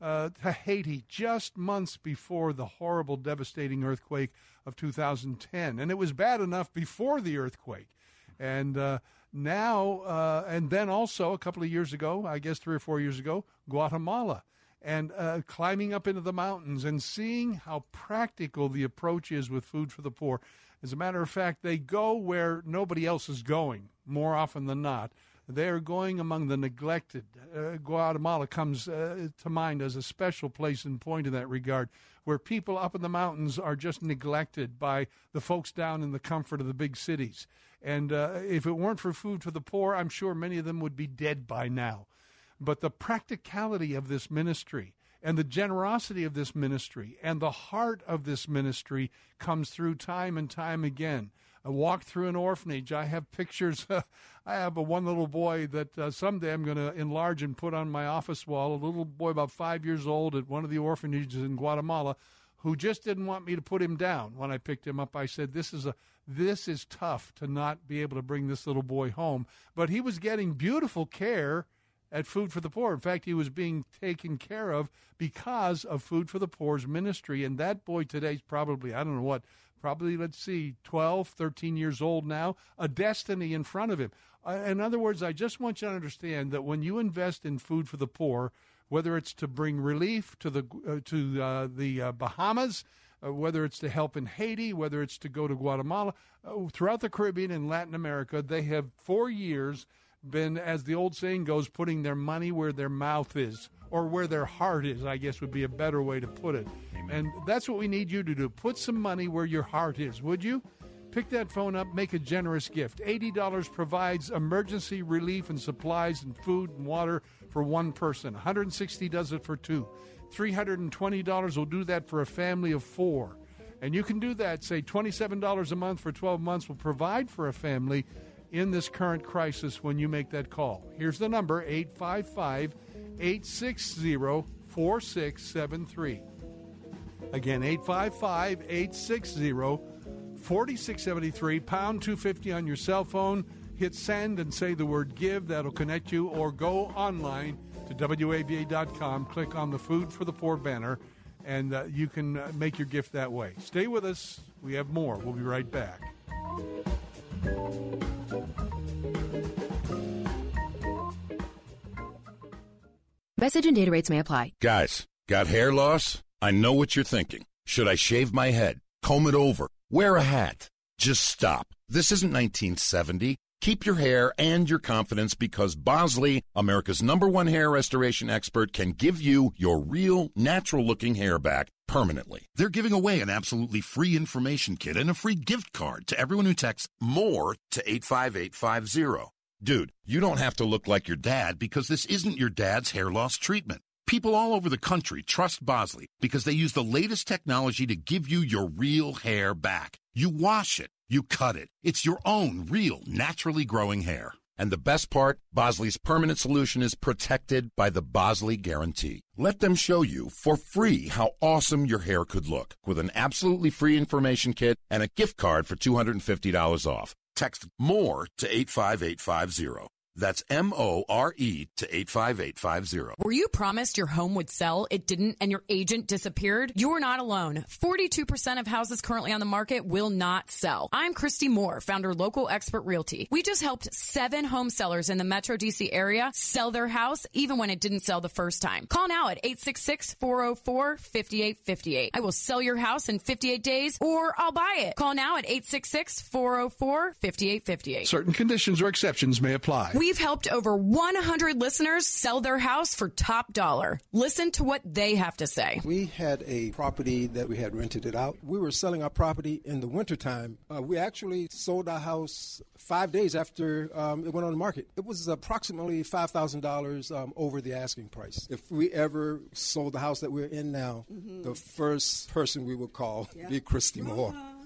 uh, to Haiti just months before the horrible, devastating earthquake of two thousand ten. And it was bad enough before the earthquake. And uh, now, uh, and then also a couple of years ago, I guess three or four years ago, Guatemala. And uh, climbing up into the mountains and seeing how practical the approach is with Food for the Poor. As a matter of fact, they go where nobody else is going, more often than not. They are going among the neglected. Uh, Guatemala comes uh, to mind as a special place and point in that regard, where people up in the mountains are just neglected by the folks down in the comfort of the big cities. And uh, if it weren't for Food for the Poor, I'm sure many of them would be dead by now. But the practicality of this ministry and the generosity of this ministry and the heart of this ministry comes through time and time again. I walked through an orphanage. I have pictures. I have a one little boy that uh, someday I'm going to enlarge and put on my office wall, a little boy about five years old at one of the orphanages in Guatemala who just didn't want me to put him down. When I picked him up, I said, this is a this is tough to not be able to bring this little boy home. But he was getting beautiful care at Food for the Poor. In fact, he was being taken care of because of Food for the Poor's ministry. And that boy today is probably, I don't know what, probably, let's see, twelve, thirteen years old now, a destiny in front of him. Uh, in other words, I just want you to understand that when you invest in Food for the Poor, whether it's to bring relief to the uh, to uh, the uh, Bahamas, uh, whether it's to help in Haiti, whether it's to go to Guatemala, uh, throughout the Caribbean and Latin America, they have for years been, as the old saying goes, putting their money where their mouth is, or where their heart is, I guess would be a better way to put it. Amen. And that's what we need you to do. Put some money where your heart is, would you? Pick that phone up, make a generous gift. eighty dollars provides emergency relief and supplies and food and water for one person. one hundred sixty dollars does it for two. three hundred twenty dollars will do that for a family of four. And you can do that, say twenty-seven dollars a month for twelve months will provide for a family in this current crisis when you make that call. Here's the number, eight five five, eight six zero, four six seven three. Again, eight five five, eight six zero, four six seven three, pound two fifty on your cell phone. Hit send and say the word give. That'll connect you. Or go online to W A V A dot com, click on the Food for the Poor banner, and uh, you can uh, make your gift that way. Stay with us. We have more. We'll be right back. Message and data rates may apply. Guys, got hair loss? I know what you're thinking. Should I shave my head? Comb it over? Wear a hat? Just stop. This isn't nineteen seventy. Keep your hair and your confidence because Bosley, America's number one hair restoration expert, can give you your real, natural-looking hair back permanently. They're giving away an absolutely free information kit and a free gift card to everyone who texts MORE to eight five eight five zero. Dude, you don't have to look like your dad because this isn't your dad's hair loss treatment. People all over the country trust Bosley because they use the latest technology to give you your real hair back. You wash it, you cut it. It's your own real, naturally growing hair. And the best part, Bosley's permanent solution is protected by the Bosley Guarantee. Let them show you for free how awesome your hair could look with an absolutely free information kit and a gift card for two hundred fifty dollars off. Text MORE to eight five eight five zero. That's M O R E to eight five eight five zero. Were you promised your home would sell, it didn't, and your agent disappeared? You are not alone. forty-two percent of houses currently on the market will not sell. I'm Christy Moore, founder of Local Expert Realty. We just helped seven home sellers in the Metro D C area sell their house even when it didn't sell the first time. Call now at eight six six, four oh four, five eight five eight. I will sell your house in fifty-eight days or I'll buy it. Call now at eight six six, four oh four, five eight five eight. Certain conditions or exceptions may apply. We've helped over one hundred listeners sell their house for top dollar. Listen to what they have to say. We had a property that we had rented it out. We were selling our property in the wintertime. Uh, we actually sold our house five days after um, it went on the market. It was approximately five thousand dollars um, over the asking price. If we ever sold the house that we're in now, mm-hmm. the first person we would call yeah. be Christy Moore.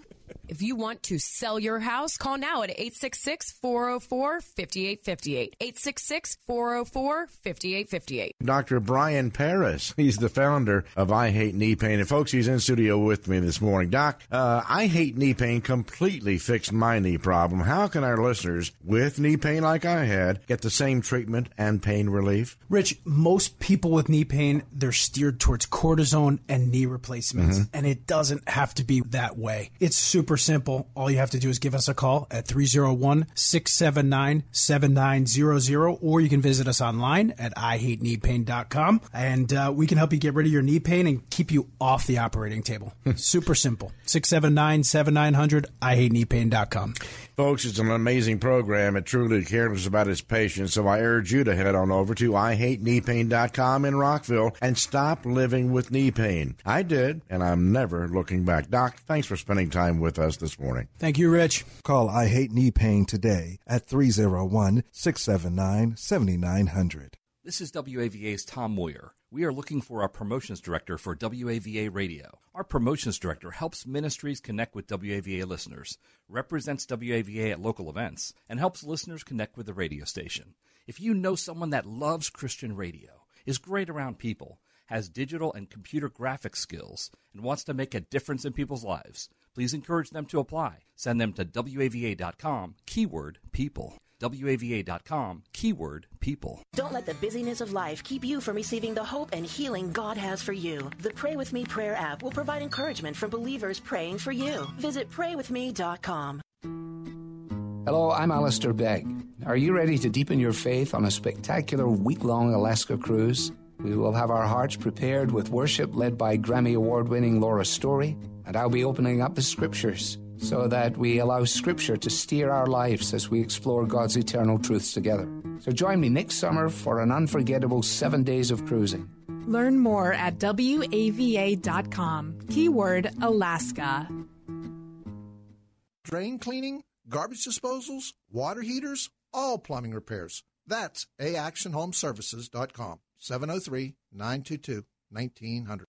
If you want to sell your house, call now at eight six six, four oh four, five eight five eight. eight six six, four oh four, five eight five eight. Doctor Brian Paris, he's the founder of I Hate Knee Pain. And folks, he's in studio with me this morning. Doc, uh, I Hate Knee Pain completely fixed my knee problem. How can our listeners with knee pain like I had get the same treatment and pain relief? Rich, most people with knee pain, they're steered towards cortisone and knee replacements, Mm-hmm. and it doesn't have to be that way. It's super simple. All you have to do is give us a call at three oh one, six seven nine, seven nine zero zero, or you can visit us online at i hate knee pain dot com, and uh, we can help you get rid of your knee pain and keep you off the operating table. Super simple. six seven nine, seven nine zero zero, i hate knee pain dot com. Folks, it's an amazing program. It truly cares about its patients, so I urge you to head on over to i hate knee pain dot com in Rockville and stop living with knee pain. I did, and I'm never looking back. Doc, thanks for spending time with us this morning. Thank you, Rich. Call I Hate Knee Pain today at three oh one, six seven nine, seven nine zero zero. This is W A V A's Tom Moyer. We are looking for a promotions director for W A V A Radio. Our promotions director helps ministries connect with W A V A listeners, represents W A V A at local events, and helps listeners connect with the radio station. If you know someone that loves Christian radio, is great around people, has digital and computer graphics skills, and wants to make a difference in people's lives, please encourage them to apply. Send them to W A V A dot com, keyword people. W A V A dot com, keyword people. Don't let the busyness of life keep you from receiving the hope and healing God has for you. The Pray With Me prayer app will provide encouragement from believers praying for you. Visit pray with me dot com. Hello, I'm Alistair Begg. Are you ready to deepen your faith on a spectacular week-long Alaska cruise? We will have our hearts prepared with worship led by Grammy Award-winning Laura Story, and I'll be opening up the Scriptures so that we allow Scripture to steer our lives as we explore God's eternal truths together. So join me next summer for an unforgettable seven days of cruising. Learn more at W A V A dot com, keyword Alaska. Drain cleaning, garbage disposals, water heaters, all plumbing repairs. That's a action home services dot com, seven oh three, nine two two, nineteen hundred.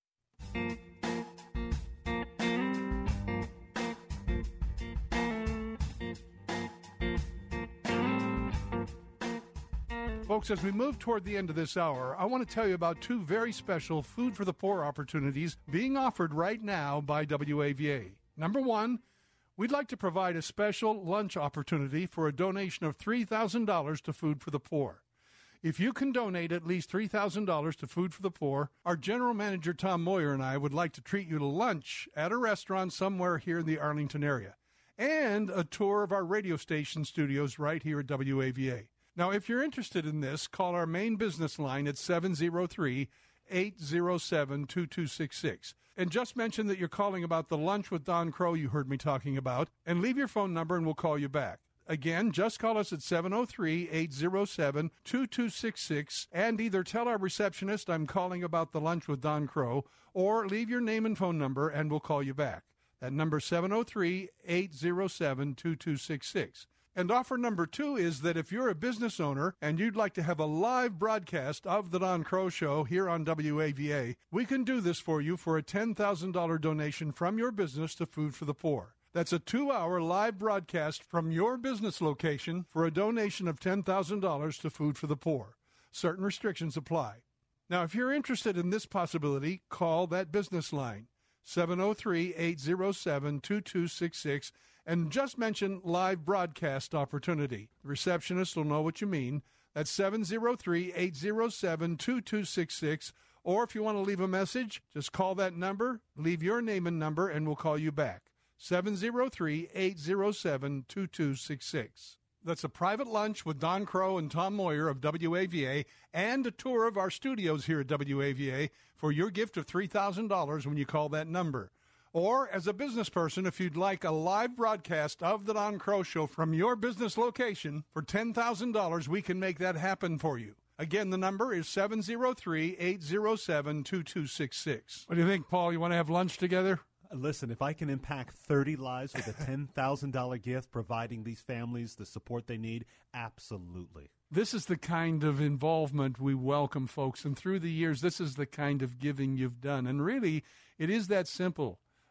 Folks, as we move toward the end of this hour, I want to tell you about two very special Food for the Poor opportunities being offered right now by W A V A. Number one, we'd like to provide a special lunch opportunity for a donation of three thousand dollars to Food for the Poor. If you can donate at least three thousand dollars to Food for the Poor, our General Manager Tom Moyer and I would like to treat you to lunch at a restaurant somewhere here in the Arlington area and a tour of our radio station studios right here at W A V A. Now, if you're interested in this, call our main business line at seven oh three, eight oh seven, two two six six. And just mention that you're calling about the Lunch with Don Crow you heard me talking about, and leave your phone number and we'll call you back. Again, just call us at seven oh three, eight oh seven, two two six six and either tell our receptionist I'm calling about the Lunch with Don Crow, or leave your name and phone number and we'll call you back. That number is seven oh three, eight oh seven, two two six six. And offer number two is that if you're a business owner and you'd like to have a live broadcast of The Don Crow Show here on W A V A, we can do this for you for a ten thousand dollars donation from your business to Food for the Poor. That's a two-hour live broadcast from your business location for a donation of ten thousand dollars to Food for the Poor. Certain restrictions apply. Now, if you're interested in this possibility, call that business line, seven oh three, eight oh seven, two two six six, and just mention live broadcast opportunity. The receptionist will know what you mean. That's seven oh three, eight oh seven, two two six six. Or if you want to leave a message, just call that number, leave your name and number, and we'll call you back. seven oh three, eight oh seven, two two six six. That's a private lunch with Don Crow and Tom Moyer of W A V A and a tour of our studios here at W A V A for your gift of three thousand dollars when you call that number. Or, as a business person, if you'd like a live broadcast of The Don Crow Show from your business location, for ten thousand dollars, we can make that happen for you. Again, the number is seven oh three, eight oh seven, two two six six. What do you think, Paul? You want to have lunch together? Listen, if I can impact thirty lives with a ten thousand dollars gift, providing these families the support they need, absolutely. This is the kind of involvement we welcome, folks. And through the years, this is the kind of giving you've done. And really, it is that simple.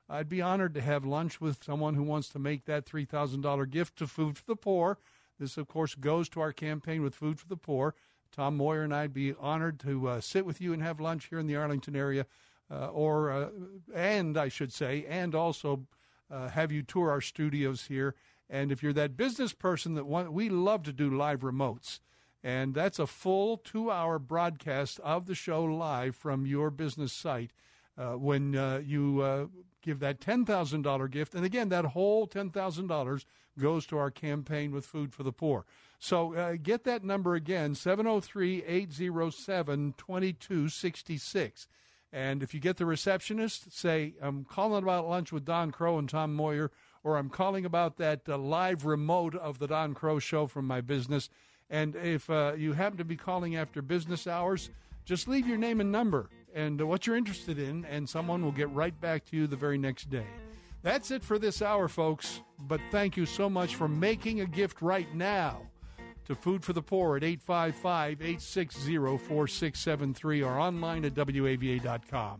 I'd be honored to have lunch with someone who wants to make that three thousand dollars gift to Food for the Poor. This, of course, goes to our campaign with Food for the Poor. Tom Moyer and I'd be honored to uh, sit with you and have lunch here in the Arlington area, uh, or uh, and I should say, and also uh, have you tour our studios here. And if you're that business person that want, we love to do live remotes, and that's a full two-hour broadcast of the show live from your business site uh, when uh, you uh, give that ten thousand dollars gift. And again, that whole ten thousand dollars goes to our campaign with Food for the Poor. So uh, get that number again, seven oh three, eight oh seven, two two six six. And if you get the receptionist, say, I'm calling about lunch with Don Crow and Tom Moyer, or I'm calling about that uh, live remote of the Don Crow Show from my business. And if uh, you happen to be calling after business hours, just leave your name and number and uh, what you're interested in, and someone will get right back to you the very next day. That's it for this hour, folks. But thank you so much for making a gift right now to Food for the Poor at eight five five, eight six zero, four six seven three or online at W A V A dot com.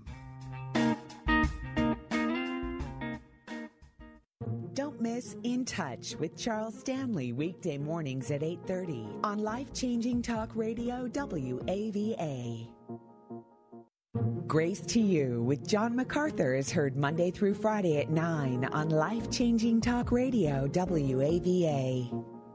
Don't miss In Touch with Charles Stanley weekday mornings at eight thirty on Life-Changing Talk Radio W A V A. Grace to You with John MacArthur is heard Monday through Friday at nine on Life-Changing Talk Radio W A V A.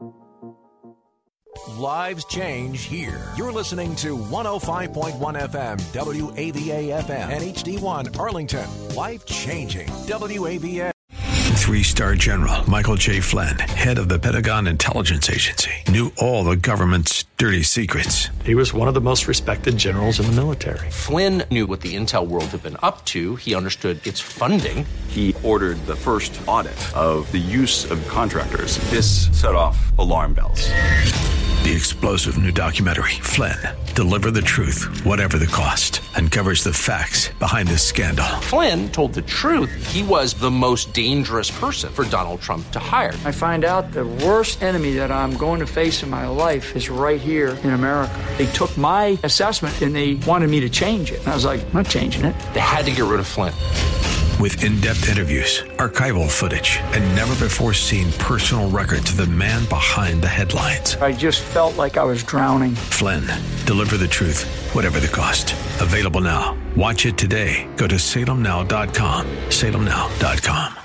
Lives change here. You're listening to one oh five point one F M, W A V A F M, and H D one Arlington. Life changing W A V A. Three-star General Michael J. Flynn, head of the Pentagon Intelligence Agency, knew all the government's dirty secrets. He was one of the most respected generals in the military. Flynn knew what the intel world had been up to. He understood its funding. He ordered the first audit of the use of contractors. This set off alarm bells. The explosive new documentary, Flynn, Deliver the Truth, Whatever the Cost, uncovers the facts behind this scandal. Flynn told the truth. He was the most dangerous person for Donald Trump to hire. I find out the worst enemy that I'm going to face in my life is right here in America. They took my assessment and they wanted me to change it. And I was like, I'm not changing it. They had to get rid of Flynn. With in-depth interviews, archival footage, and never-before-seen personal records of the man behind the headlines. I just felt like I was drowning. Flynn, Deliver the Truth, Whatever the Cost. Available now. Watch it today. Go to salem now dot com. salem now dot com.